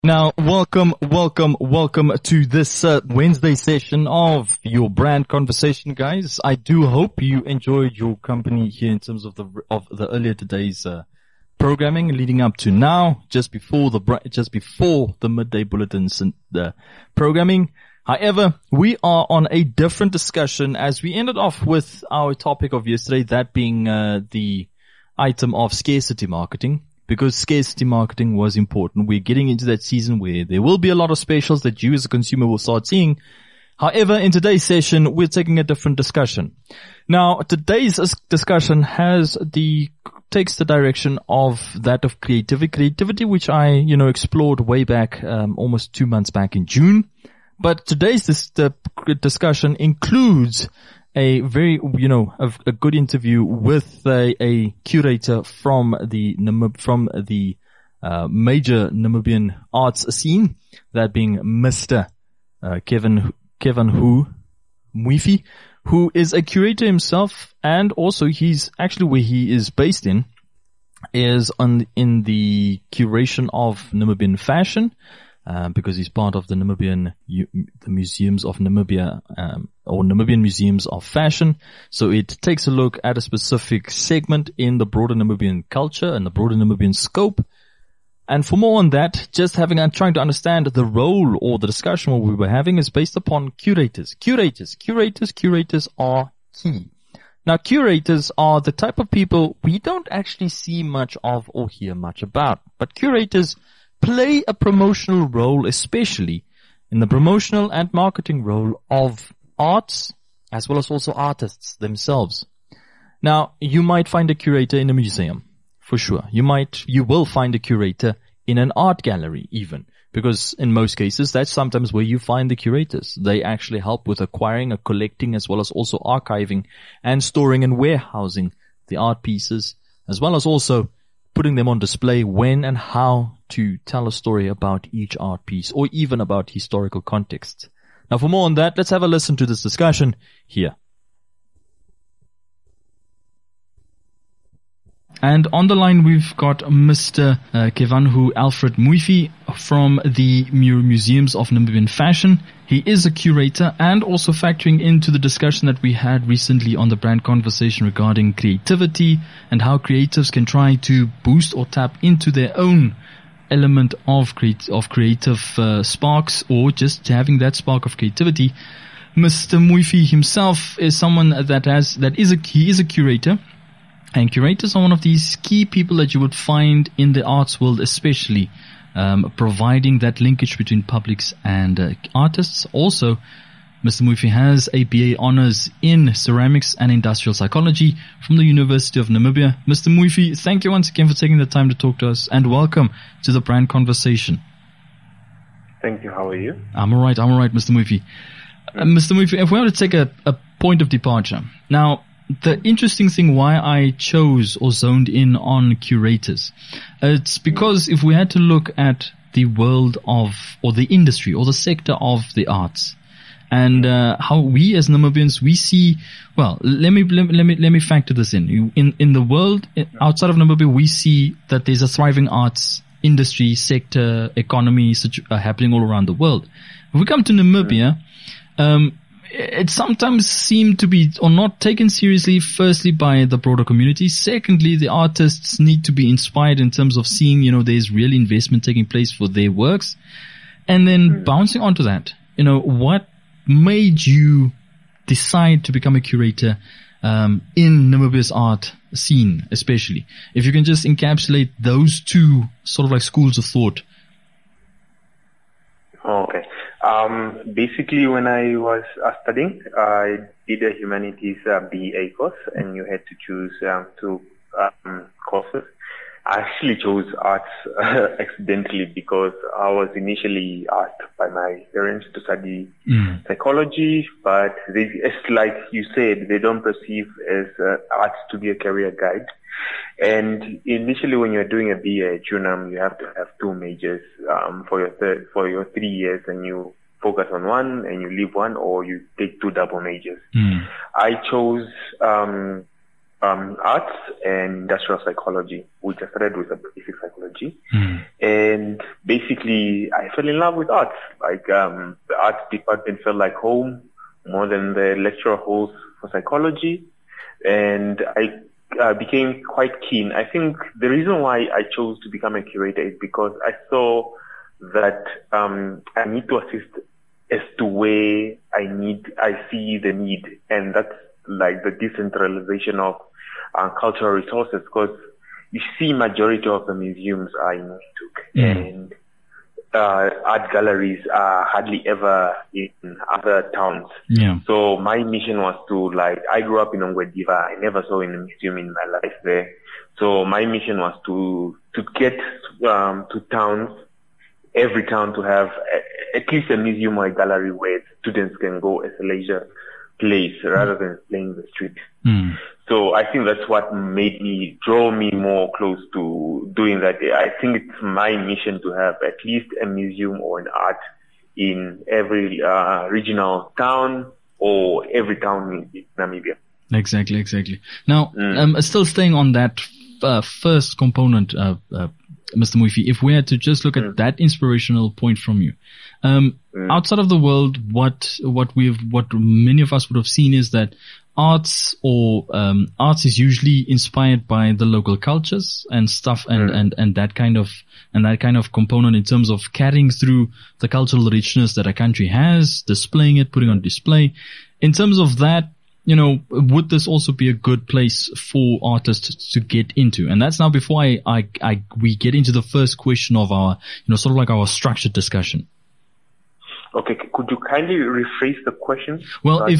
Now, welcome to this Wednesday session of your brand conversation, guys. I do hope you enjoyed your company here in terms of the earlier today's programming leading up to now, just before the midday bulletins and the programming. However, we are on a different discussion as we ended off with our topic of yesterday, that being the item of scarcity marketing. Because scarcity marketing was important. We're getting into that season where there will be a lot of specials that you as a consumer will start seeing. However, in today's session, we're taking a different discussion. Now, today's discussion takes the direction of that of creativity, which I, explored way back, almost 2 months back in June. But today's discussion includes a very, a good interview with a curator from the major Namibian arts scene, that being Mr. Kevin Mwifi, who is a curator himself, and also he's actually where he is based in the curation of Namibian fashion. Because he's part of the Museums of Namibia, or Namibian Museums of Fashion. So it takes a look at a specific segment in the broader Namibian culture and the broader Namibian scope. And for more on that, trying to understand the role or the discussion what we were having is based upon curators. Curators are key. Now, curators are the type of people we don't actually see much of or hear much about, but curators play a promotional role, especially in the promotional and marketing role of arts, as well as also artists themselves. Now, you might find a curator in a museum, for sure. You will find a curator in an art gallery even, because in most cases, that's sometimes where you find the curators. They actually help with acquiring, collecting, as well as also archiving and storing and warehousing the art pieces, as well as also putting them on display when and how to tell a story about each art piece or even about historical context. Now, for more on that, let's have a listen to this discussion here. And on the line, we've got Mr. Kevanhu Alfred Mwifi from the Museums of Namibian Fashion. He is a curator and also factoring into the discussion that we had recently on the brand conversation regarding creativity and how creatives can try to boost or tap into their own element of creative sparks, or just having that spark of creativity. Mr. Mwifi himself is someone he is a curator. And curators are one of these key people that you would find in the arts world, especially providing that linkage between publics and artists. Also, Mr. Mwifi has a BA Honours in Ceramics and Industrial Psychology from the University of Namibia. Mr. Mwifi, thank you once again for taking the time to talk to us, and welcome to the Brand Conversation. Thank you. How are you? I'm all right, Mr. Mwifi. Mr. Mwifi, if we were to take a point of departure. Now, the interesting thing why I chose or zoned in on curators, it's because if we had to look at the world of, or the industry or the sector of the arts, and how we as Namibians, we see, well, let me factor this in. In the world outside of Namibia, we see that there's a thriving arts industry, sector, economy happening all around the world. If we come to Namibia, it sometimes seemed to be or not taken seriously, firstly by the broader community. Secondly, the artists need to be inspired in terms of seeing, there's real investment taking place for their works. And then bouncing onto that, what made you decide to become a curator in Namibia's art scene, especially? If you can just encapsulate those two sort of like schools of thought. Okay. Basically, when I was studying, I did a humanities BA course, and you had to choose two courses. I actually chose arts accidentally because I was initially asked by my parents to study psychology, but it's like you said, they don't perceive as arts to be a career guide. And initially, when you're doing a BA at UNAM, you have to have two majors for your 3 years, and you focus on one and you leave one, or you take two double majors. I chose arts and industrial psychology, which I started with a basic psychology. Mm. And basically, I fell in love with arts. Like, the arts department felt like home more than the lecture halls for psychology. And I became quite keen. I think the reason why I chose to become a curator is because I saw that I need to assist as to where I see the need, and that's like the decentralization of cultural resources, because you see majority of the museums are in Windhoek, and art galleries are hardly ever in other towns. Yeah. So my mission was to, like, I grew up in Ongwediva. I never saw a museum in my life there. So my mission was to get to towns, every town, to have at least a museum or a gallery where students can go as a leisure place rather than playing the street. Mm. So I think that's what draw me more close to doing that. I think it's my mission to have at least a museum or an art in every regional town or every town in Namibia. Exactly. Now, still staying on that first component, Mr. Muifi, if we had to just look at that inspirational point from you, outside of the world, what many of us would have seen is that arts is usually inspired by the local cultures and stuff, and that kind of component in terms of carrying through the cultural richness that a country has, displaying it, putting on display. In terms of that, would this also be a good place for artists to get into? And that's now before we get into the first question of our, sort of like our structured discussion. Okay, could you kindly rephrase the question? Well, so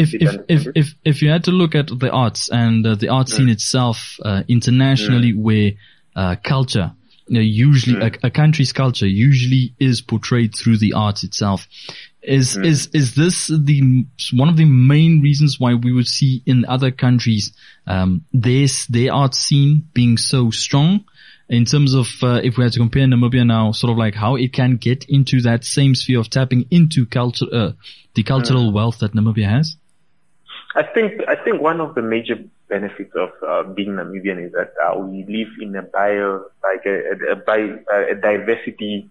if you had to look at the arts and the art scene itself internationally, where culture, usually a country's culture usually is portrayed through the arts itself. Is this one of the main reasons why we would see in other countries their art scene being so strong? In terms of, if we had to compare Namibia now, sort of like how it can get into that same sphere of tapping into culture, the cultural wealth that Namibia has? I think one of the major benefits of being Namibian is that we live in a diversity,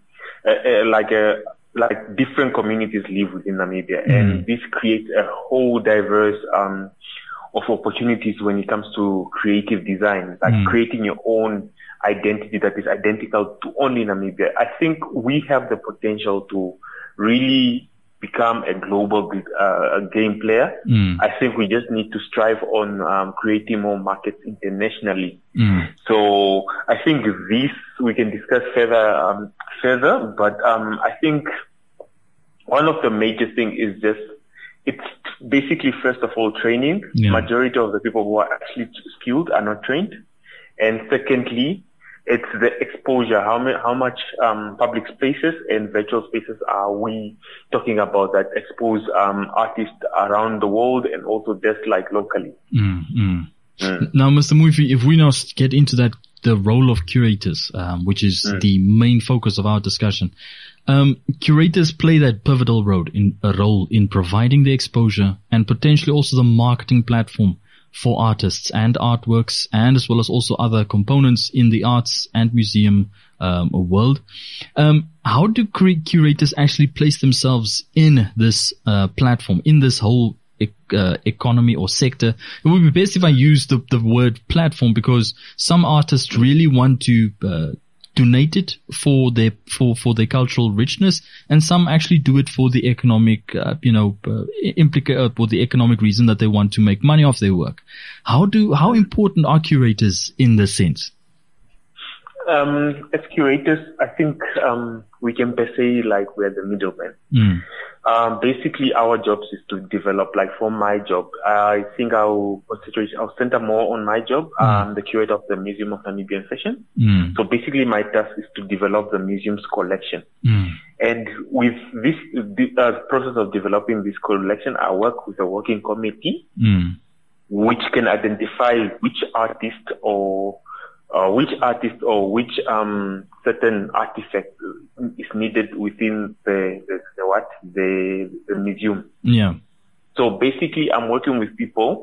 like different communities live within Namibia, and this creates a whole diverse of opportunities when it comes to creative design, like creating your own identity that is identical to only Namibia. I think we have the potential to really become a global game player. I think we just need to strive on creating more markets internationally. So I think this we can discuss further, but I think one of the major things is just, it's basically, first of all, training. Majority of the people who are actually skilled are not trained. And secondly, it's the exposure. How much public spaces and virtual spaces are we talking about that expose artists around the world and also just like locally? Now, Mr. Muifi, if we now get into that, the role of curators, which is the main focus of our discussion. Curators play that pivotal role in providing the exposure and potentially also the marketing platform for artists and artworks, and as well as also other components in the arts and museum world. How do curators actually place themselves in this platform, in this whole economy or sector? It would be best if I use the word platform, because some artists really want to donate it for their cultural richness, and some actually do it for the economic, for the economic reason that they want to make money off their work. How important are curators in this sense? As curators, I think we can per se, like, we're the middlemen. Basically, our jobs is to develop, like for my job, I think I'll center more on my job. I'm the curator of the Museum of Namibian Fashion. So basically, my task is to develop the museum's collection. And with this process of developing this collection, I work with a working committee, which can identify which artist or which certain artifact is needed within the museum. Yeah. So basically, I'm working with people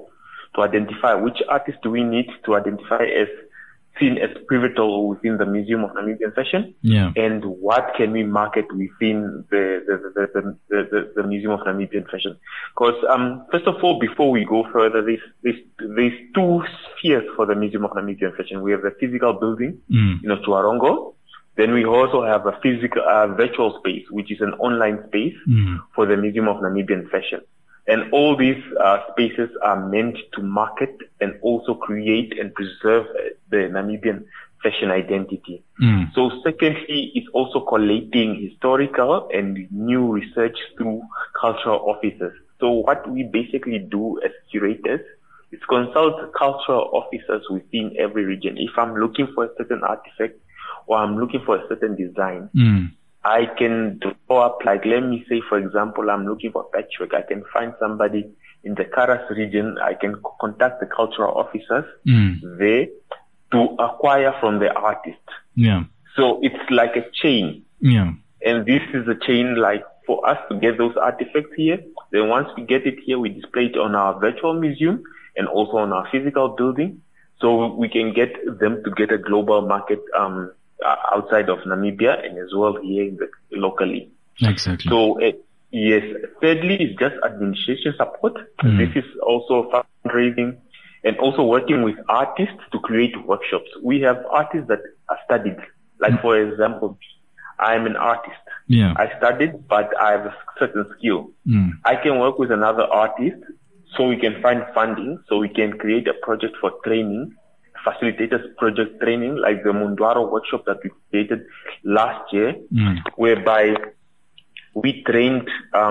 to identify which artists do we need to identify as seen as pivotal within the Museum of Namibian Fashion, and what can we market within the Museum of Namibian Fashion. Because first of all, before we go further, there's two spheres for the Museum of Namibian Fashion. We have the physical building, Chuarongo. Then we also have a physical virtual space, which is an online space for the Museum of Namibian Fashion. And all these spaces are meant to market and also create and preserve the Namibian fashion identity. So secondly, it's also collating historical and new research through cultural officers. So what we basically do as curators is consult cultural officers within every region. If I'm looking for a certain artifact or I'm looking for a certain design, I can draw up, like, let me say, for example, I'm looking for patchwork. I can find somebody in the Karas region. I can contact the cultural officers there to acquire from the artist. So it's like a chain. And this is a chain, like, for us to get those artifacts here. Then once we get it here, we display it on our virtual museum and also on our physical building. So we can get them to get a global market, outside of Namibia and as well here locally. Exactly. So, yes. Thirdly, is just administration support. This is also fundraising and also working with artists to create workshops. We have artists that are studied. Like, for example, I'm an artist. I studied, but I have a certain skill. I can work with another artist so we can find funding, so we can create a project for training, facilitators project training, like the Mundwaro workshop that we created last year, whereby we trained,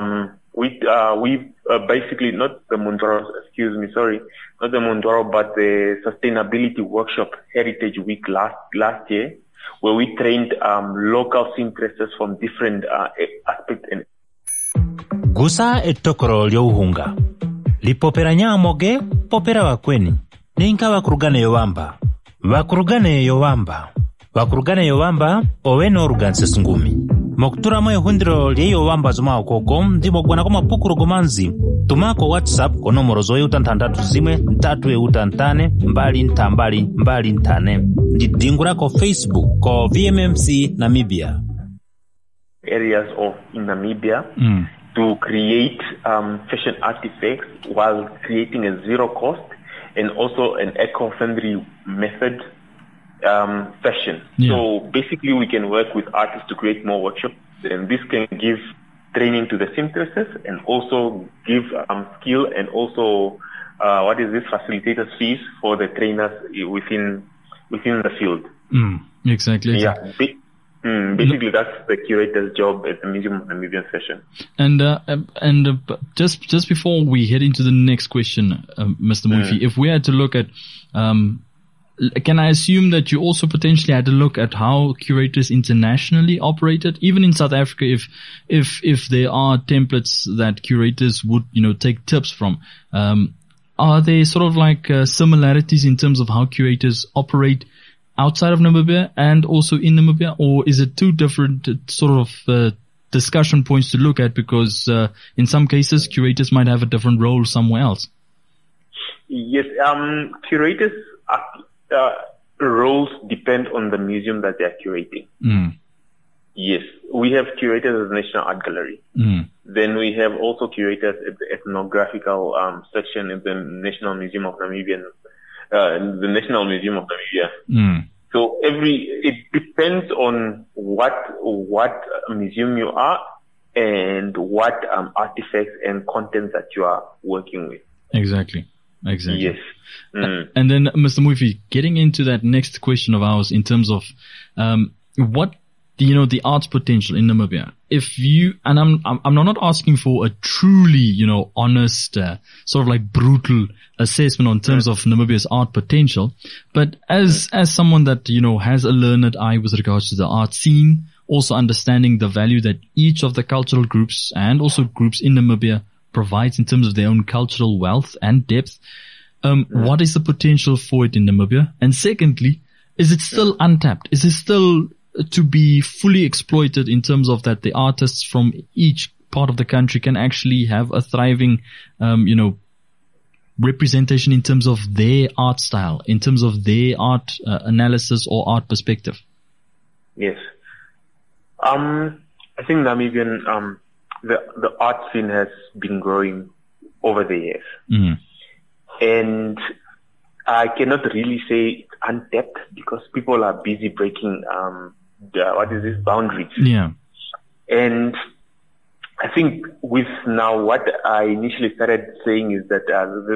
basically not the Mundwaro, not the Mundwaro, but the Sustainability Workshop Heritage Week last year, where we trained local seamstresses from different aspects. Gusa etokoro lyohunga lipopera nyamoge popera wakweni ninka wakurugane yowamba oweno ruganse sungumi mokutura mwe hundiro lyeyowamba zoma okoko ndimo gwana koma pukuru gomanzi tumako WhatsApp ko nomero zoe utantandatu zimwe ntatu utantane mbali ntane ndidingura ko Facebook ko VMMC Namibia areas of in Namibia to create fashion artifacts while creating a zero cost and also an eco-friendly method fashion. So basically we can work with artists to create more workshops, and this can give training to the seamstresses and also give skill and also facilitators fees for the trainers within the field. Exactly. Basically, that's the curator's job at the Museum of Namibian Fashion. And just before we head into the next question, Mr. Murphy, if we had to look at, can I assume that you also potentially had to look at how curators internationally operated, even in South Africa, if there are templates that curators would, take tips from, are there sort of like similarities in terms of how curators operate outside of Namibia and also in Namibia, or is it two different sort of discussion points to look at? Because in some cases, curators might have a different role somewhere else. Yes, curators' roles depend on the museum that they are curating. Yes, we have curators at the National Art Gallery. Then we have also curators at the ethnographical section in the National Museum of Namibia. So it depends on what museum you are and what artifacts and content that you are working with. Exactly. Yes. And then, Mr. Murphy, getting into that next question of ours in terms of what the arts potential in Namibia. If you, and I'm not asking for a truly, honest, sort of like brutal assessment on terms of Namibia's art potential, but as someone that, has a learned eye with regards to the art scene, also understanding the value that each of the cultural groups and also groups in Namibia provides in terms of their own cultural wealth and depth, what is the potential for it in Namibia? And secondly, is it still untapped? Is it still to be fully exploited in terms of that the artists from each part of the country can actually have a thriving, representation in terms of their art style, in terms of their art analysis or art perspective? Yes. I think Namibian, the art scene has been growing over the years. Mm. And I cannot really say it's untapped because people are busy breaking, boundaries. Yeah. And I think with now what I initially started saying is that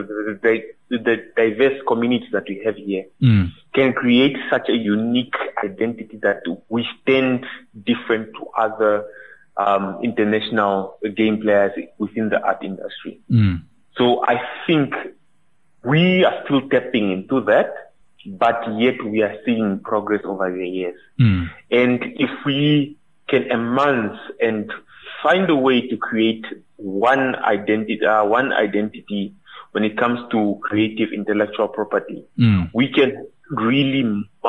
the diverse communities that we have here can create such a unique identity that we stand different to other international game players within the art industry. So I think we are still tapping into that, but yet we are seeing progress over the years. And if we can enhance and find a way to create one identity when it comes to creative intellectual property, we can really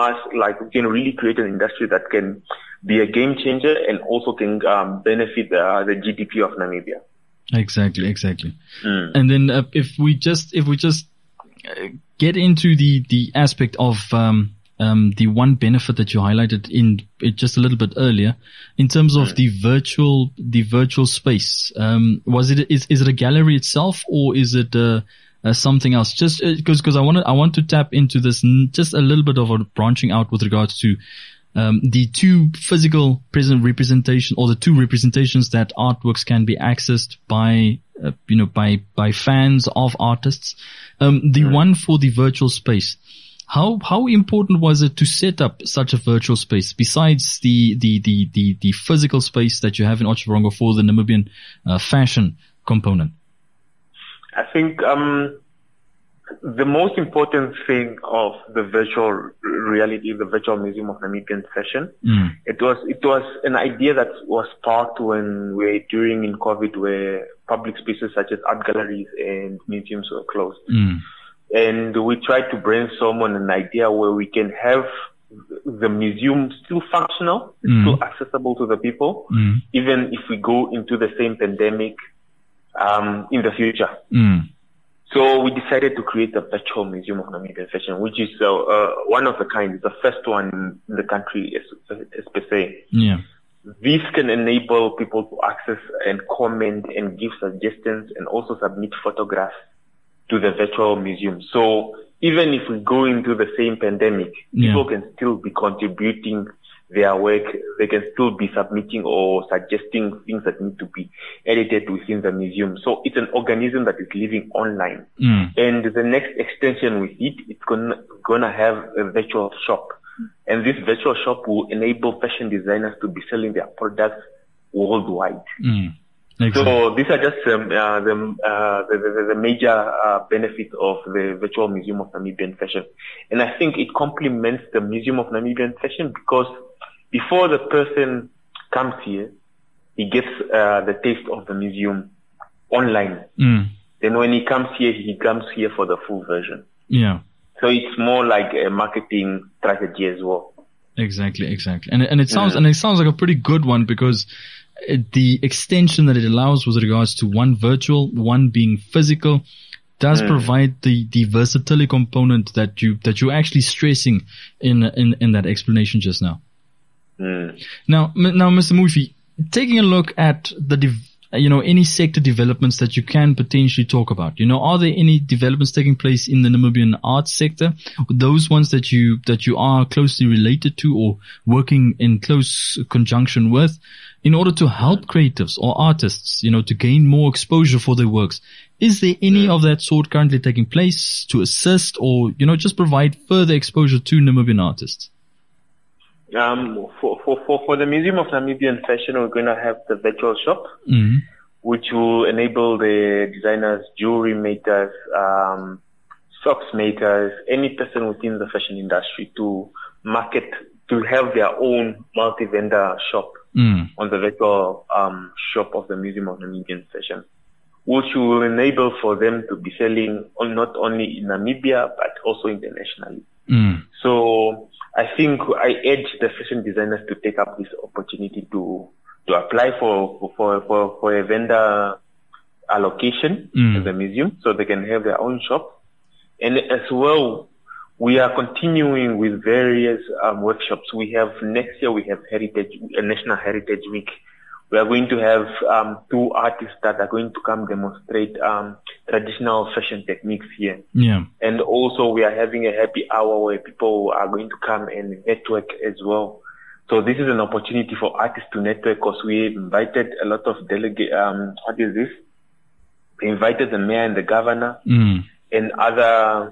create an industry that can be a game changer and also can benefit the GDP of Namibia. Exactly. And then if we just get into the aspect of the one benefit that you highlighted in it just a little bit earlier, in terms of the virtual space, is it a gallery itself or is it something else? Just because I want to tap into this just a little bit of a branching out with regards to the two physical present representation or the two representations that artworks can be accessed by fans of artists. The one for the virtual space. How important was it to set up such a virtual space besides the physical space that you have in Otjiwarongo for the Namibian fashion component? I think the most important thing of the virtual reality, the virtual museum of Namibian fashion, it was an idea that was sparked during in COVID, where public spaces such as art galleries and museums were closed. And we tried to brainstorm on an idea where we can have the museum still functional, still accessible to the people, even if we go into the same pandemic in the future. So we decided to create a virtual museum of Namibian fashion, which is one of a kind. It's the first one in the country, as per se. Yeah. This can enable people to access and comment and give suggestions and also submit photographs to the virtual museum. So even if we go into the same pandemic, people can still be contributing their work. They can still be submitting or suggesting things that need to be edited within the museum. So it's an organism that is living online. And the next extension with it's gonna have a virtual shop. And this virtual shop will enable fashion designers to be selling their products worldwide. Exactly. So these are just the major benefits of the virtual museum of Namibian fashion. And I think it complements the museum of Namibian fashion because before the person comes here, he gets the taste of the museum online. Then when he comes here for the full version. Yeah. So it's more like a marketing strategy as well. Exactly. And it sounds like a pretty good one because the extension that it allows with regards to one virtual, one being physical, does provide the versatility component that you're actually stressing in that explanation just now. Now, Mr. Mufi, taking a look at any sector developments that you can potentially talk about, are there any developments taking place in the Namibian arts sector, those ones that you are closely related to or working in close conjunction with, in order to help creatives or artists, to gain more exposure for their works? Is there any of that sort currently taking place to assist or, just provide further exposure to Namibian artists? For the Museum of Namibian Fashion, we're going to have the virtual shop, which will enable the designers, jewelry makers, socks makers, any person within the fashion industry to market, to have their own multi-vendor shop on the virtual shop of the Museum of Namibian Fashion, which will enable for them to be selling not only in Namibia, but also internationally. So I think I urge the fashion designers to take up this opportunity to apply for a vendor allocation at the museum so they can have their own shop. And as well, we are continuing with various workshops. We have next year, we have National Heritage Week. We are going to have 2 artists that are going to come demonstrate traditional fashion techniques here. Yeah. And also we are having a happy hour where people are going to come and network as well. So this is an opportunity for artists to network because we invited a lot of We invited the mayor and the governor and other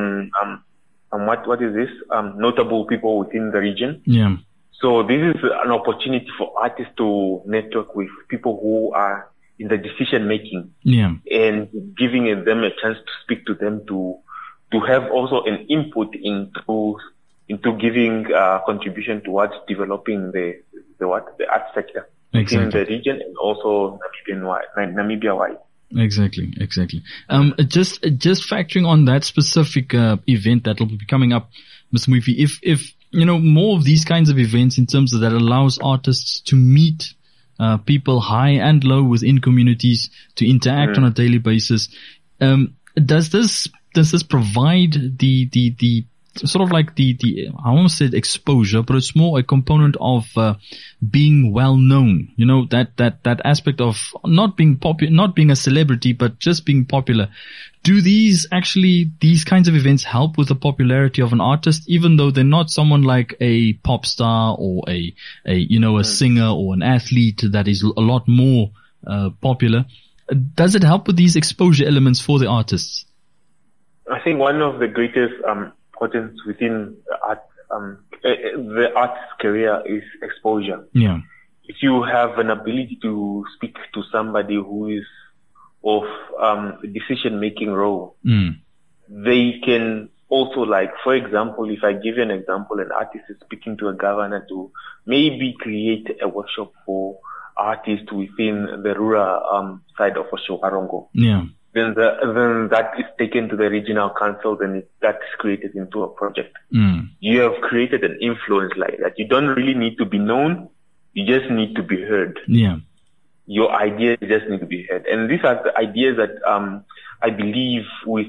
notable people within the region. Yeah. So this is an opportunity for artists to network with people who are in the decision making. Yeah. And giving them a chance to speak to them to have also an input into giving contribution towards developing the art sector in the region and also Namibia-wide. Exactly. Just factoring on that specific event that will be coming up, Mr. Moifi, if more of these kinds of events in terms of that allows artists to meet people high and low within communities, to interact on a daily basis, does this provide the sort of like the I won't say exposure, but it's more a component of being well known. That aspect of not being popular, not being a celebrity, but just being popular. Do these kinds of events help with the popularity of an artist, even though they're not someone like a pop star or a singer or an athlete that is a lot more popular? Does it help with these exposure elements for the artists? I think one of the greatest importance within the artist's career is exposure. Yeah. If you have an ability to speak to somebody who is of decision-making role, they can also, like, for example, if I give you an example, an artist is speaking to a governor to maybe create a workshop for artists within the rural side of Oshowarongo. Yeah. Then that is taken to the regional council, then that is created into a project. You have created an influence like that. You don't really need to be known. You just need to be heard. Yeah. Your ideas just need to be heard. And these are the ideas that I believe with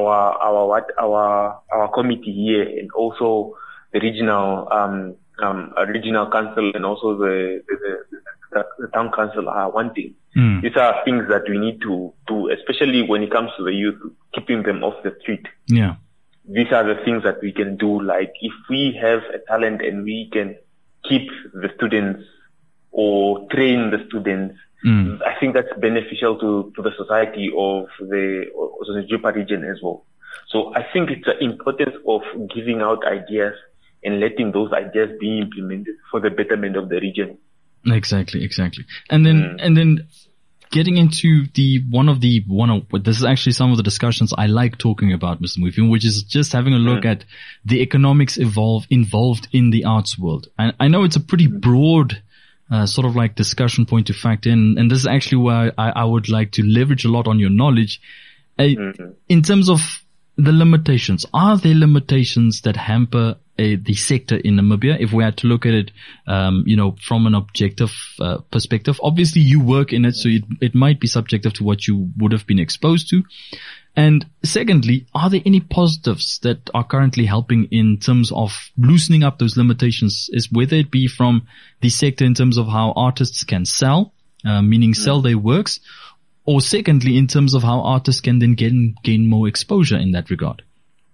our committee here and also the regional council and also the town council are wanting. These are things that we need to do, especially when it comes to the youth, keeping them off the street. Yeah. These are the things that we can do. Like if we have a talent and we can keep the students or train the students, I think that's beneficial to the society of the Jupa region as well. So I think it's the importance of giving out ideas and letting those ideas be implemented for the betterment of the region. Exactly. And then getting into this is actually some of the discussions I like talking about, Mr. Moifi, which is just having a look at the economics involved in the arts world. And I know it's a pretty broad sort of like discussion point to factor in, and this is actually where I would like to leverage a lot on your knowledge. In terms of the limitations, are there limitations that hamper the sector in Namibia, if we had to look at it, from an objective perspective? Obviously, you work in it, so it might be subjective to what you would have been exposed to. And secondly, are there any positives that are currently helping in terms of loosening up those limitations, whether it be from the sector in terms of how artists can sell, meaning sell their works, or secondly, in terms of how artists can then gain more exposure in that regard?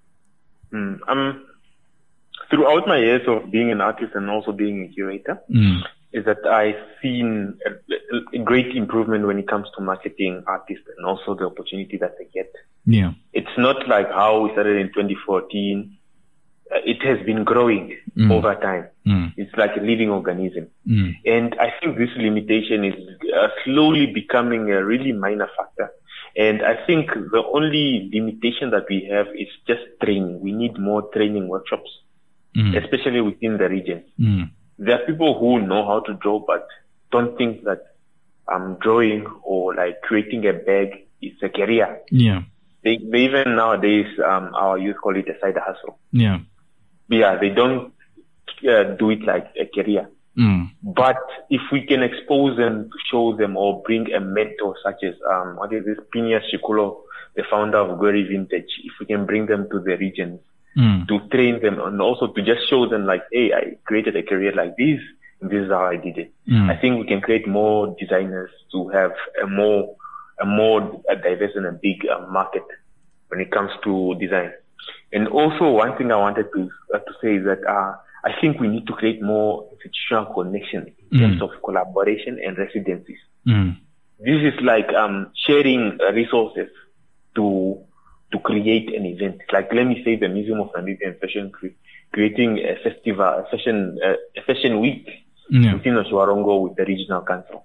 Throughout my years of being an artist and also being a curator, is that I've seen a great improvement when it comes to marketing artists and also the opportunity that they get. Yeah. It's not like how we started in 2014. It has been growing over time. It's like a living organism. And I think this limitation is slowly becoming a really minor factor. And I think the only limitation that we have is just training. We need more training workshops, especially within the region. There are people who know how to draw, but don't think that drawing or like creating a bag is a career. Yeah. They even nowadays, our youth call it a side hustle. Yeah. Yeah, they don't do it like a career. But if we can expose them, show them, or bring a mentor such as, Phineas Shikulo, the founder of Gweri Vintage, if we can bring them to the regions to train them and also to just show them like, hey, I created a career like this, and this is how I did it. I think we can create more designers to have a more diverse and a big market when it comes to design. And also one thing I wanted to say is that I think we need to create more institutional connection in terms of collaboration and residencies. This is like sharing resources to create an event. Like, let me say the Museum of Namibian Fashion creating a festival, a fashion week within Oshuarongo with the regional council.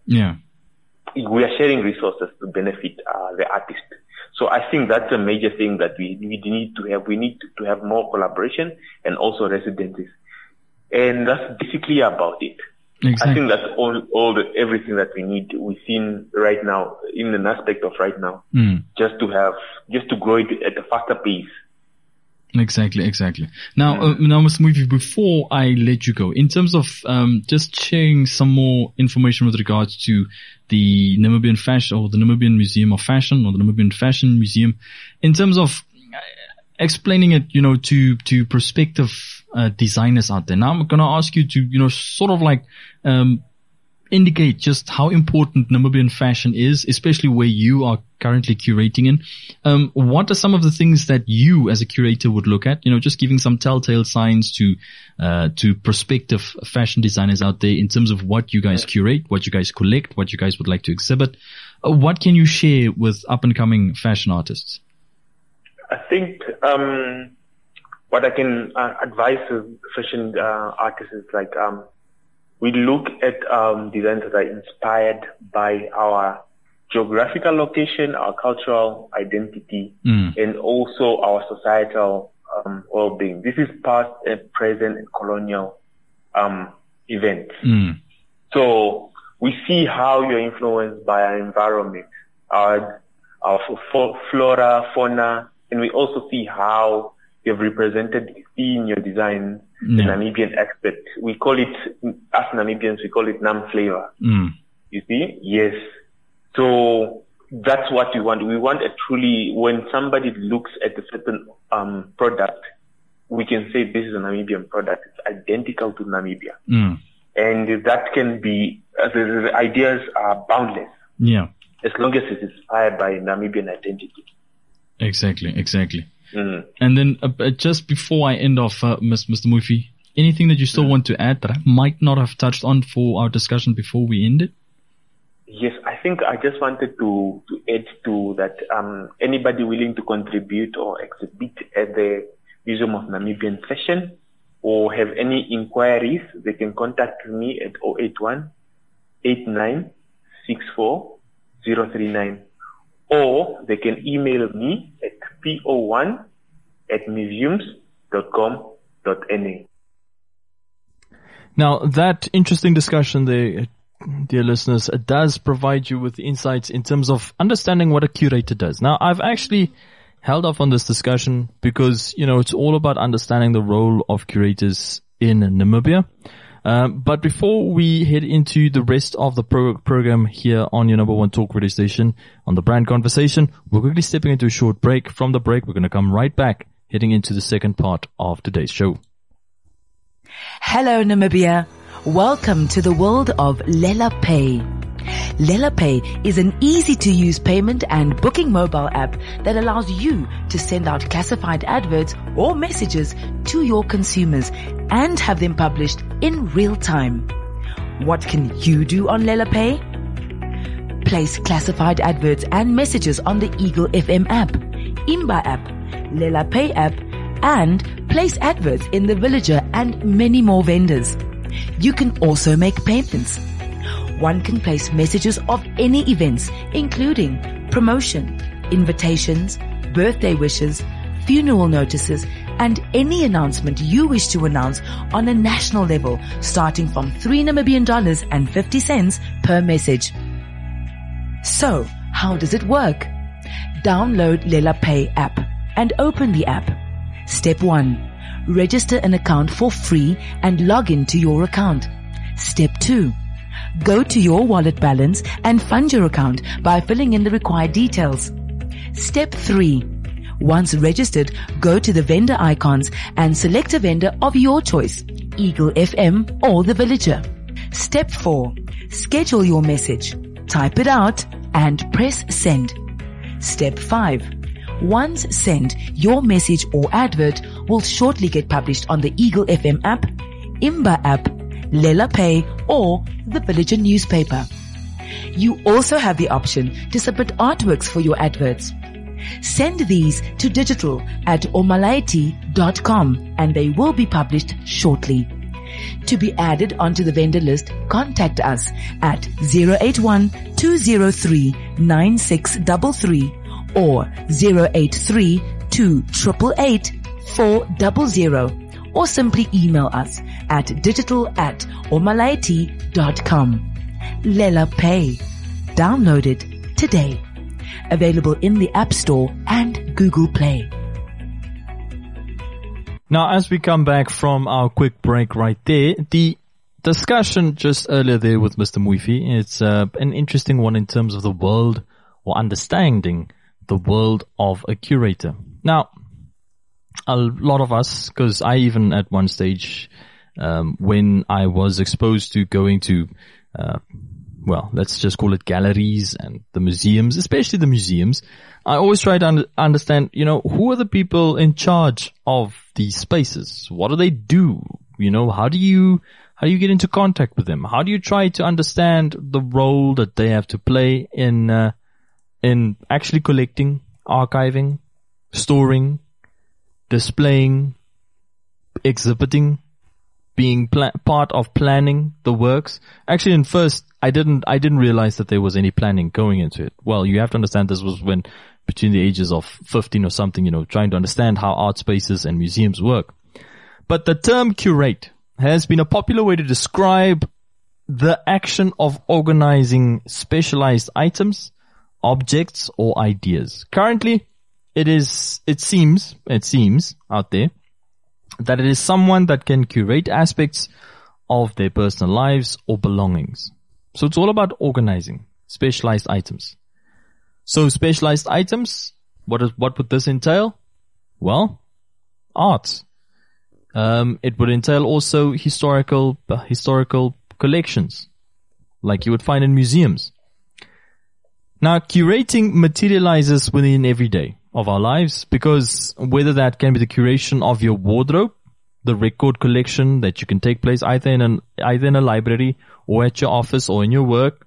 We are sharing resources to benefit the artist. So I think that's a major thing that we need to have. We need to have more collaboration and also residencies. And that's basically about it. Exactly. I think that's everything that we need within right now, in an aspect of right now, just to grow it at a faster pace. Exactly. Now, Mr. Muifi, before I let you go, in terms of just sharing some more information with regards to the Namibian Fashion or the Namibian Museum of Fashion or the Namibian Fashion Museum, in terms of explaining it, to prospective designers out there. Now, I'm going to ask you to, sort of like indicate just how important Namibian fashion is, especially where you are currently curating in. What are some of the things that you as a curator would look at? Just giving some telltale signs to prospective fashion designers out there in terms of what you guys curate, what you guys collect, what you guys would like to exhibit. What can you share with up and coming fashion artists? I think what I can advise fashion artists is like we look at designs that are inspired by our geographical location, our cultural identity, and also our societal well-being. This is past, present, and colonial events. So we see how you're influenced by our environment, our flora, fauna, and we also see how you've represented in your design the Namibian aspect. We call it, as Namibians, we call it Nam flavor. You see? Yes. So that's what we want. We want a truly, when somebody looks at a certain product, we can say this is a Namibian product. It's identical to Namibia. And that can be, the ideas are boundless. As long as it's inspired by Namibian identity. Exactly. And then just before I end off, Mr. Muifi, anything that you still want to add that I might not have touched on for our discussion before we end it? Yes, I think I just wanted to add to that anybody willing to contribute or exhibit at the Museum of Namibian Fashion or have any inquiries, they can contact me at 081 8964 039. Or they can email me at po1@museums.com.na. Now, that interesting discussion there, dear listeners, does provide you with insights in terms of understanding what a curator does. Now, I've actually held off on this discussion because, it's all about understanding the role of curators in Namibia. But before we head into the rest of the program here on your number one talk radio station on the Brand Conversation, we're quickly stepping into a short break. From the break, we're going to come right back, heading into the second part of today's show. Hello, Namibia. Welcome to the world of Lela Pay. Lela Pay is an easy-to-use payment and booking mobile app that allows you to send out classified adverts or messages to your consumers and have them published in real time. What can you do on Lela Pay? Place classified adverts and messages on the Eagle FM app, Imba app, Lela Pay app, and place adverts in the Villager and many more vendors. You can also make payments. One can place messages of any events, including promotion, invitations, birthday wishes, funeral notices, and any announcement you wish to announce on a national level, starting from $3.50 per message. So, how does it work? Download Lela Pay app and open the app. Step 1. Register an account for free and log into your account. Step 2. Go to your wallet balance and fund your account by filling in the required details. Step 3. Once registered, go to the vendor icons and select a vendor of your choice, Eagle FM or The Villager. Step 4. Schedule your message, type it out and press send. Step 5. Once sent, your message or advert will shortly get published on the Eagle FM app, Imba app, Lela Pay or The Villager newspaper. You also have the option to submit artworks for your adverts. Send these to digital@omalaity.com and they will be published shortly. To be added onto the vendor list, contact us at 081-203-9633 or 083-288-400 or simply email us at digital@omalaity.com. Lela Pay. Download it today. Available in the App Store and Google Play. Now, as we come back from our quick break right there, the discussion just earlier there with Mr. Muifi, it's an interesting one in terms of the world or understanding the world of a curator. Now, a lot of us, because I even at one stage, when I was exposed to going to, well, let's just call it galleries and the museums, especially the museums, I always try to understand, who are the people in charge of these spaces? What do they do? How do you get into contact with them? How do you try to understand the role that they have to play in actually collecting, archiving, storing, displaying, exhibiting, being part of planning the works? Actually, in first, I didn't realize that there was any planning going into it. Well, you have to understand this was when between the ages of 15 or something, trying to understand how art spaces and museums work. But the term curate has been a popular way to describe the action of organizing specialized items, objects, or ideas. Currently, it seems out there that it is someone that can curate aspects of their personal lives or belongings. So it's all about organizing specialized items. So specialized items, what would this entail? Well, art. It would entail also historical collections, like you would find in museums. Now, curating materializes within every day of our lives, because whether that can be the curation of your wardrobe, the record collection that you can take place either in a library or at your office or in your work,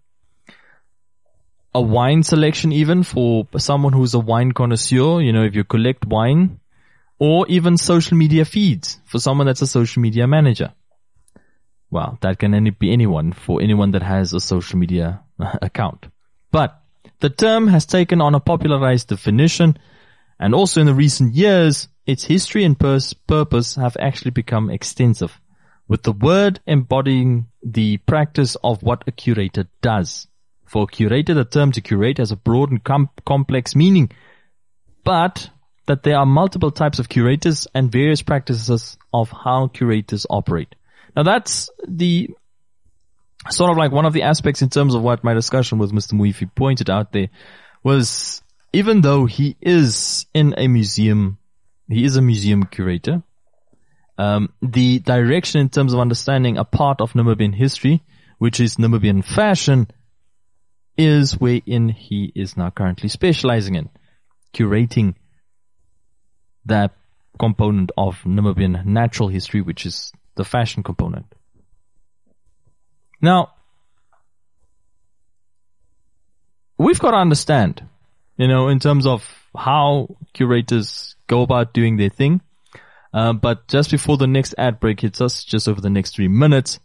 a wine selection even for someone who's a wine connoisseur, if you collect wine, or even social media feeds for someone that's a social media manager. Well, that can be anyone, for anyone that has a social media account. But the term has taken on a popularized definition, and also in the recent years, its history and purpose have actually become extensive, with the word embodying the practice of what a curator does. For a curator, the term to curate has a broad and complex meaning, but that there are multiple types of curators and various practices of how curators operate. Now that's the sort of like one of the aspects in terms of what my discussion with Mr. Muifi pointed out there was, even though he is in a museum, he is a museum curator, the direction in terms of understanding a part of Namibian history, which is Namibian fashion, is wherein he is now currently specializing in, curating that component of Namibian natural history, which is the fashion component. Now, we've got to understand, in terms of how curators go about doing their thing. But just before the next ad break hits us, just over the next 3 minutes,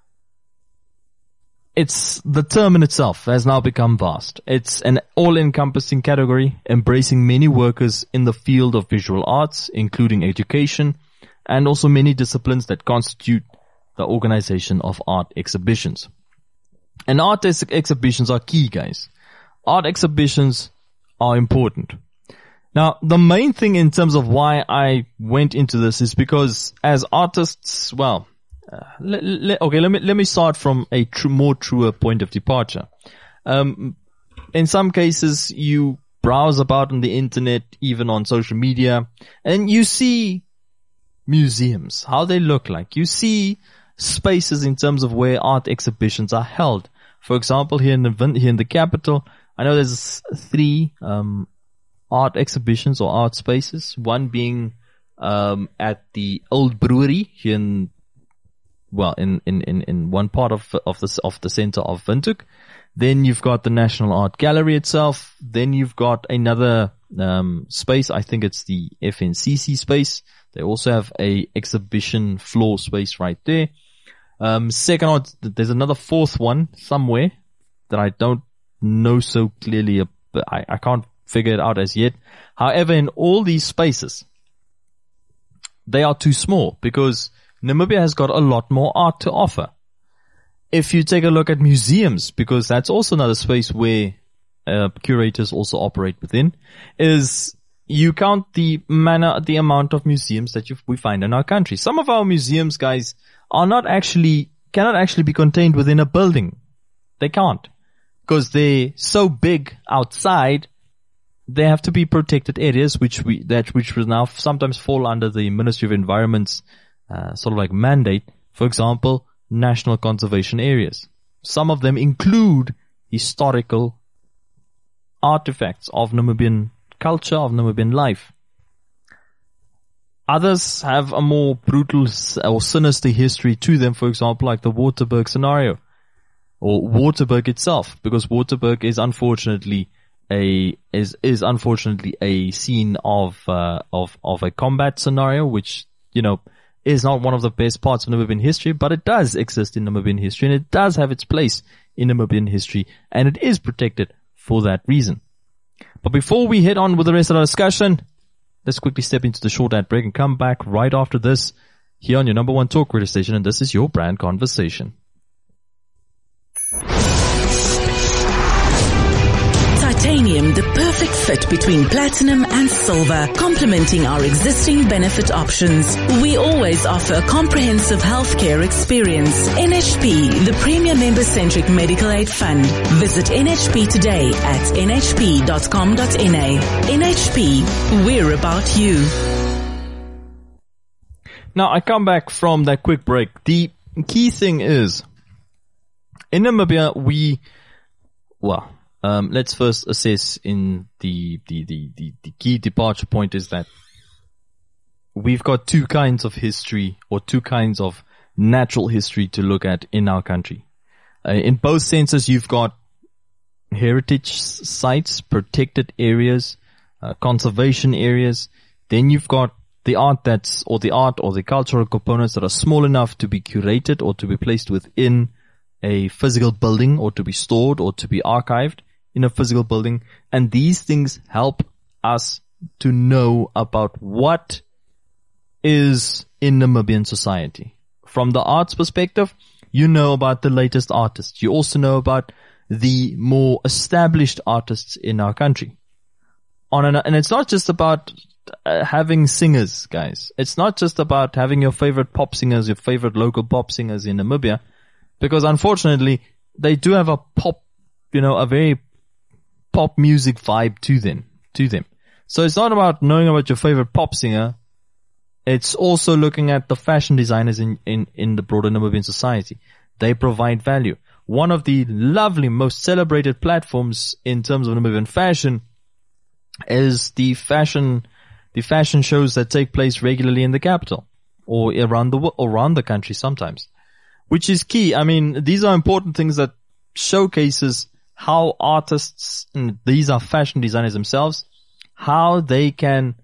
the term in itself has now become vast. It's an all-encompassing category, embracing many workers in the field of visual arts, including education, and also many disciplines that constitute the organization of art exhibitions. And art exhibitions are key, guys. Art exhibitions are important. Now, the main thing in terms of why I went into this is because as artists, well, let me start from a more truer point of departure. In some cases, you browse about on the internet, even on social media, and you see museums, how they look like. You see spaces in terms of where art exhibitions are held. For example, here in the capital, I know there's 3 art exhibitions or art spaces. One being at the Old Brewery here in one part of the center of Windhoek. Then you've got the National Art Gallery itself. Then you've got another space. I think it's the FNCC space. They also have a exhibition floor space right there. Second, there's another 4th one somewhere that I don't know so clearly. I can't figure it out as yet. However, in all these spaces, they are too small because Namibia has got a lot more art to offer. If you take a look at museums, because that's also another space where curators also operate within, is you count the amount of museums that we find in our country. Some of our museums, guys, cannot actually be contained within a building. They can't, because they're so big outside. They have to be protected areas, which will now sometimes fall under the Ministry of Environment's sort of like mandate. For example, national conservation areas. Some of them include historical artifacts of Namibian culture, of Namibian life. Others have a more brutal or sinister history to them, for example, like the Waterberg scenario, or Waterberg itself, because Waterberg is unfortunately a scene of a combat scenario, which, is not one of the best parts of Namibian history, but it does exist in Namibian history, and it does have its place in Namibian history, and it is protected for that reason. But before we head on with the rest of our discussion, let's quickly step into the short ad break and come back right after this here on your number 1 talk radio station, and this is your brand conversation. Titanium, the perfect fit between platinum and silver, complementing our existing benefit options. We always offer a comprehensive healthcare experience. NHP, the premier member-centric medical aid fund. Visit NHP today at nhp.com.na. NHP, we're about you. Now, I come back from that quick break. The key thing is, in Namibia, let's first assess in the key departure point is that we've got 2 kinds of history, or 2 kinds of natural history to look at in our country. In both senses, you've got heritage sites, protected areas, conservation areas. Then you've got the art or the cultural components that are small enough to be curated or to be placed within a physical building, or to be stored or to be archived in a physical building. And these things help us to know about what is in Namibian society. From the arts perspective, you know about the latest artists. You also know about the more established artists in our country. And it's not just about having singers, guys. It's not just about having your favorite pop singers, your favorite local pop singers in Namibia, because unfortunately, they do have a very pop music vibe to them. So it's not about knowing about your favorite pop singer. It's also looking at the fashion designers in the broader Namibian society. They provide value. One of the lovely, most celebrated platforms in terms of Namibian fashion is the fashion shows that take place regularly in the capital or around the country sometimes, which is key. I mean, these are important things that showcases how artists, and these are fashion designers themselves, how they can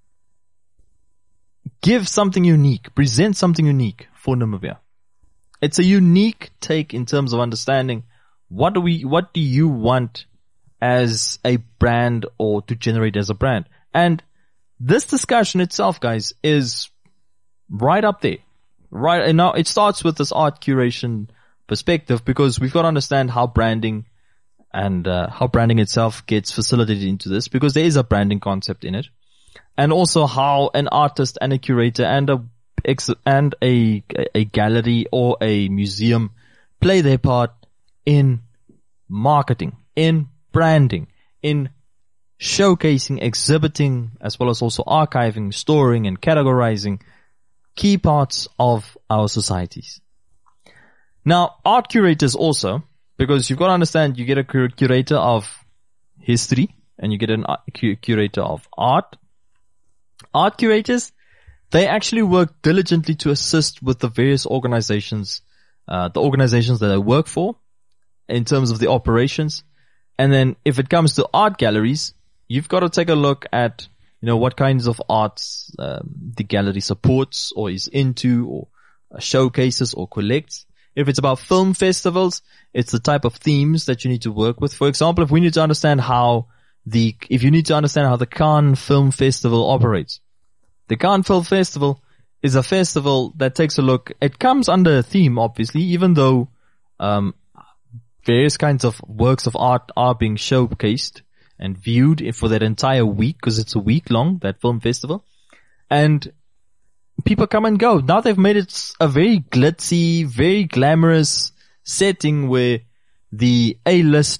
give something unique, present something unique for Namibia. It's a unique take in terms of understanding what do you want as a brand, or to generate as a brand. And this discussion itself, guys, is right up there. Right, and now it starts with this art curation perspective, because we've got to understand how branding itself gets facilitated into this, because there is a branding concept in it. And also how an artist and a curator and a gallery or a museum play their part in marketing, in branding, in showcasing, exhibiting, as well as also archiving, storing, and categorizing key parts of our societies. Now, art curators also, because you've got to understand, you get a curator of history and you get a curator of art. Art curators, they actually work diligently to assist with the various organizations, the organizations that I work for in terms of the operations. And then if it comes to art galleries, you've got to take a look at, what kinds of arts the gallery supports or is into or showcases or collects. If it's about film festivals, it's the type of themes that you need to work with. For example, if you need to understand how the Cannes Film Festival operates. The Cannes Film Festival is a festival that takes a look, it comes under a theme, obviously, even though, various kinds of works of art are being showcased and viewed for that entire week, because it's a week long, that film festival. And people come and go. Now they've made it a very glitzy, very glamorous setting where the A-list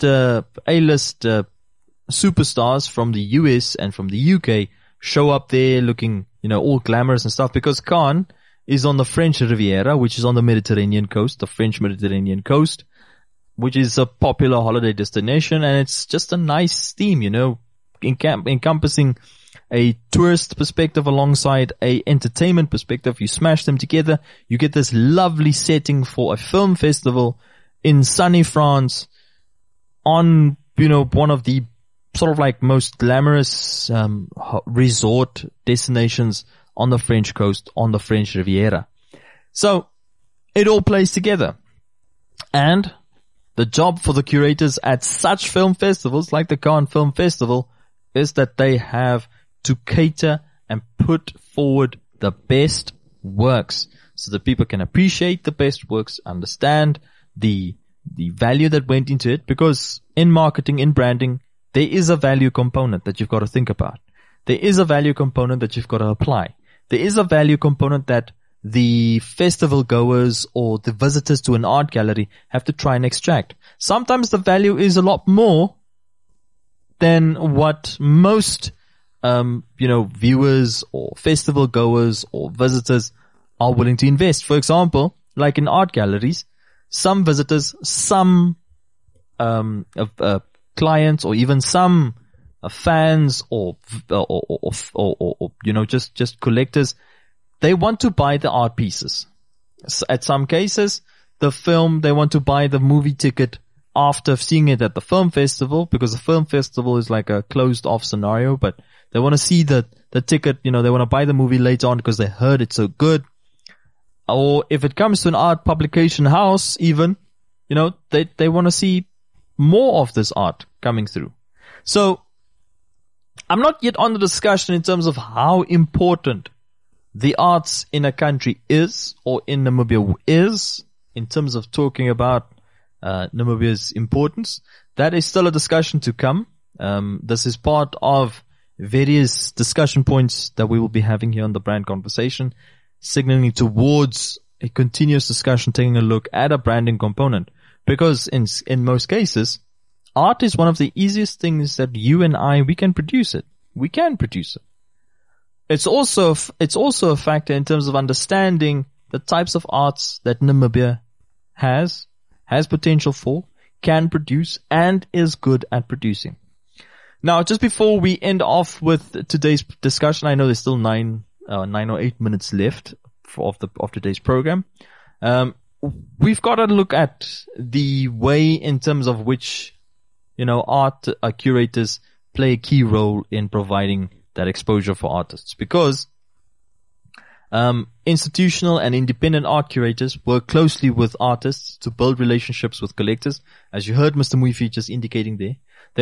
superstars from the US and from the UK show up there looking, all glamorous and stuff, because Cannes is on the French Riviera, which is on the Mediterranean coast, the French Mediterranean coast, which is a popular holiday destination, and it's just a nice theme, encompassing a tourist perspective alongside a entertainment perspective. You smash them together, you get this lovely setting for a film festival in sunny France on, one of the sort of like most glamorous resort destinations on the French coast, on the French Riviera. So it all plays together. And the job for the curators at such film festivals like the Cannes Film Festival is that they have to cater and put forward the best works so that people can appreciate the best works, understand the value that went into it, because in marketing, in branding, there is a value component that you've got to think about. There is a value component that you've got to apply. There is a value component that the festival goers or the visitors to an art gallery have to try and extract. Sometimes the value is a lot more than what most, viewers or festival goers or visitors are willing to invest. For example, like in art galleries, some visitors, some, clients, or even some fans or just collectors, they want to buy the art pieces. So at some cases, the film, they want to buy the movie ticket after seeing it at the film festival, because the film festival is like a closed off scenario, but they want to see the ticket, they want to buy the movie later on because they heard it's so good. Or if it comes to an art publication house, even, they want to see more of this art coming through. So I'm not yet on the discussion in terms of how important the arts in a country is, or in Namibia is, in terms of talking about Namibia's importance. That is still a discussion to come. This is part of various discussion points that we will be having here on the Brand Conversation, signaling towards a continuous discussion, taking a look at a branding component. Because in most cases, art is one of the easiest things that you and I, we can produce it. We can produce it. It's also a factor in terms of understanding the types of arts that Namibia has potential for, can produce, and is good at producing. Now, just before we end off with today's discussion, I know there's still 9 or 8 minutes left of today's program. We've got to look at the way in terms of which, art curators play a key role in providing that exposure for artists, because institutional and independent art curators work closely with artists to build relationships with collectors, as you heard Mr. Muifi just indicating there.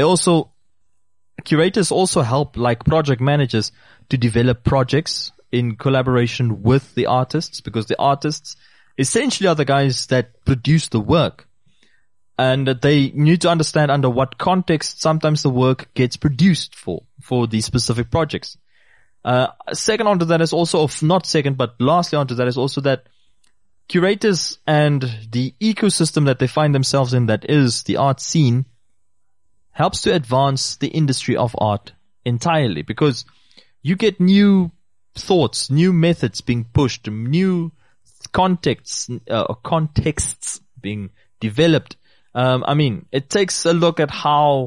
Curators also help, like project managers, to develop projects in collaboration with the artists, because the artists essentially are the guys that produce the work. And they need to understand under what context sometimes the work gets produced for these specific projects. Second onto that is also, not second, but lastly onto that is also that curators and the ecosystem that they find themselves in, that is the art scene, helps to advance the industry of art entirely, because you get new thoughts, new methods being pushed, new contexts being developed. It takes a look at how,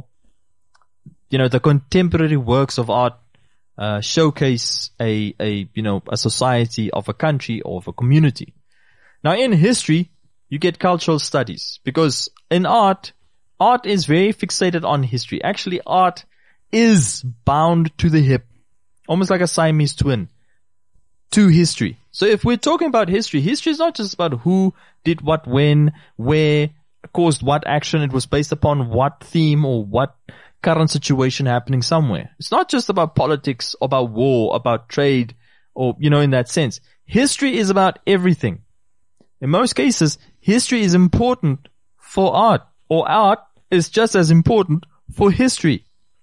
the contemporary works of art showcase a society, of a country, or of a community. Now, in history, you get cultural studies, because in art is very fixated on history. Actually, art is bound to the hip, almost like a Siamese twin, to history. So if we're talking about history is not just about who did what, when, where, caused what action. It was based upon what theme or what current situation happening somewhere. It's not just about politics, about war, about trade, or, in that sense. History is about everything. In most cases, history is important for art, or art is just as important for history.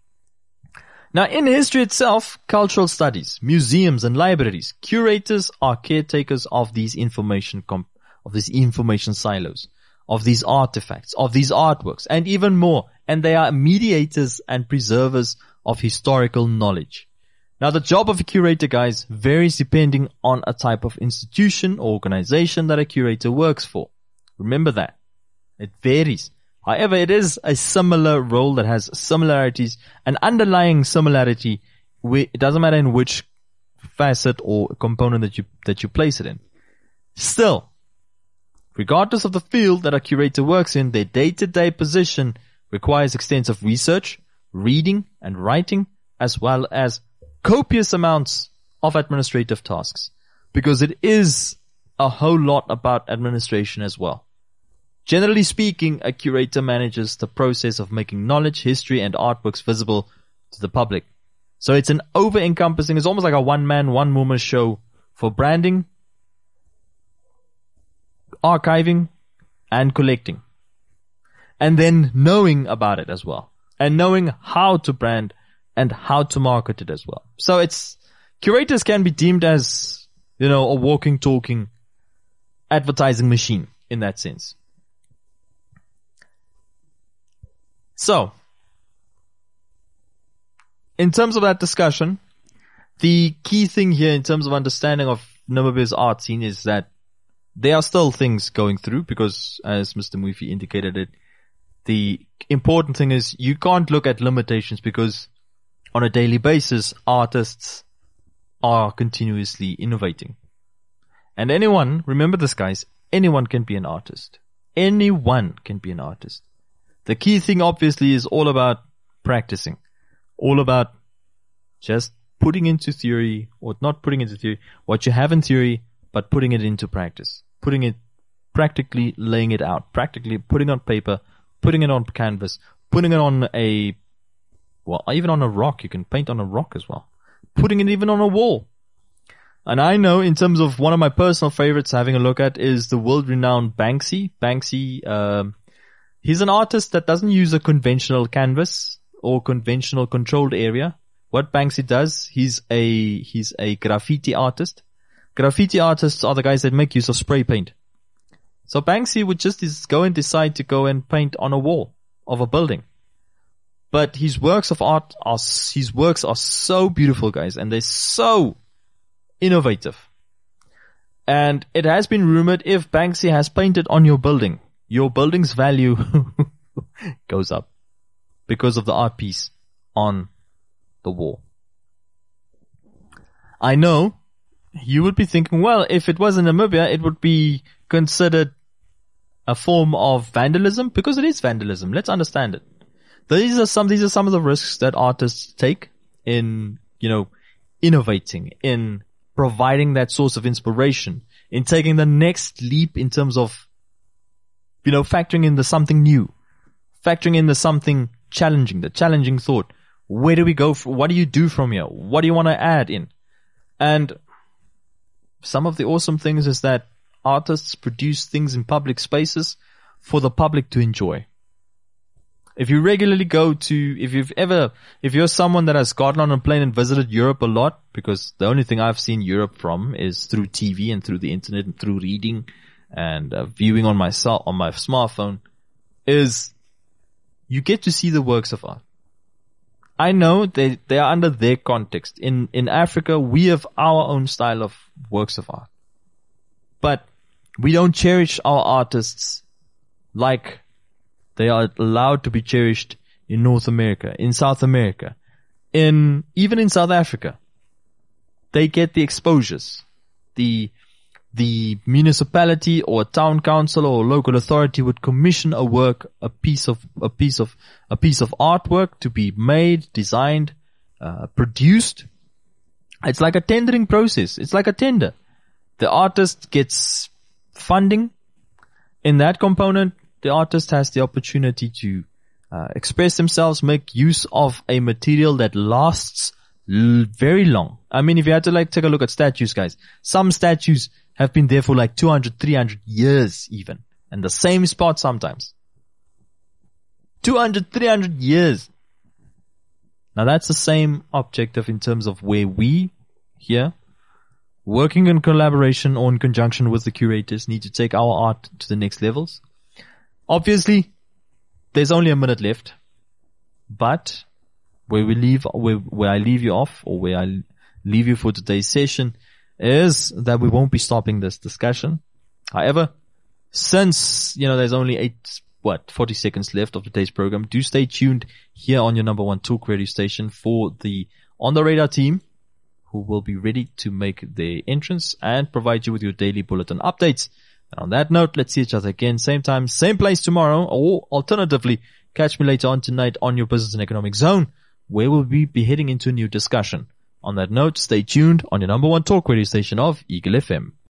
Now, in history itself, cultural studies, museums and libraries, curators are caretakers of these information silos, of these artifacts, of these artworks, and even more. And they are mediators and preservers of historical knowledge. Now, the job of a curator, guys, varies depending on a type of institution or organization that a curator works for. Remember that. It varies. However, it is a similar role that has similarities, an underlying similarity. It doesn't matter in which facet or component that you place it in. Still, regardless of the field that a curator works in, their day-to-day position requires extensive research, reading and writing, as well as copious amounts of administrative tasks, because it is a whole lot about administration as well. Generally speaking, a curator manages the process of making knowledge, history, and artworks visible to the public. So it's an over-encompassing, it's almost like a one-man, one-woman show for branding, archiving, and collecting. And then knowing about it as well. And knowing how to brand and how to market it as well. So curators can be deemed as, a walking, talking advertising machine in that sense. So, in terms of that discussion, the key thing here in terms of understanding of Namibia's art scene is that there are still things going through, because as Mr. Muifi indicated it, the important thing is you can't look at limitations, because on a daily basis, artists are continuously innovating. And remember this guys, anyone can be an artist. Anyone can be an artist. The key thing obviously is all about practicing. All about just putting into theory, or not putting into theory, what you have in theory, but putting it into practice. Putting it, practically laying it out, practically putting on paper, putting it on canvas, putting it on even on a rock. You can paint on a rock as well. Putting it even on a wall. And I know in terms of one of my personal favorites having a look at is the world-renowned Banksy. Banksy, he's an artist that doesn't use a conventional canvas or conventional controlled area. What Banksy does, he's a graffiti artist. Graffiti artists are the guys that make use of spray paint. So Banksy would just decide to go and paint on a wall of a building. But his works are so beautiful, guys, and they're so innovative. And it has been rumored if Banksy has painted on your building, your building's value goes up because of the art piece on the wall. I know you would be thinking, well, if it was in Namibia, it would be considered a form of vandalism, because it is vandalism. Let's understand it. These are some of the risks that artists take in, innovating, in providing that source of inspiration, in taking the next leap in terms of, factoring in the something new, factoring in the something challenging, the challenging thought. Where do we go? What do you do from here? What do you want to add in? And some of the awesome things is that artists produce things in public spaces for the public to enjoy. If you regularly if you're someone that has gotten on a plane and visited Europe a lot, because the only thing I've seen Europe from is through TV and through the internet and through reading and viewing on my smartphone, is you get to see the works of art. I know they are under their context. In Africa, we have our own style of works of art. But we don't cherish our artists like they are allowed to be cherished in North America, in South America, even in South Africa. They get the exposures. The municipality or town council or local authority would commission a piece of artwork to be made, designed, produced. It's like a tendering process. It's like a tender. The artist gets funding. In that component, the artist has the opportunity to express themselves, make use of a material that lasts very long. I mean, if you had to take a look at statues, guys, some statues have been there for 200, 300 years even. And the same spot sometimes. 200, 300 years. Now that's the same objective in terms of where we here, working in collaboration or in conjunction with the curators, need to take our art to the next levels. Obviously, there's only a minute left, but where I leave you off, or where I leave you for today's session, is that we won't be stopping this discussion. However, since, there's only 40 seconds left of today's program, do stay tuned here on your number one talk radio station for the On the Radar team, who will be ready to make their entrance and provide you with your daily bulletin updates. And on that note, let's see each other again, same time, same place tomorrow, or alternatively, catch me later on tonight on your Business and Economic Zone, where we'll be heading into a new discussion. On that note, stay tuned on your number one talk radio station of Eagle FM.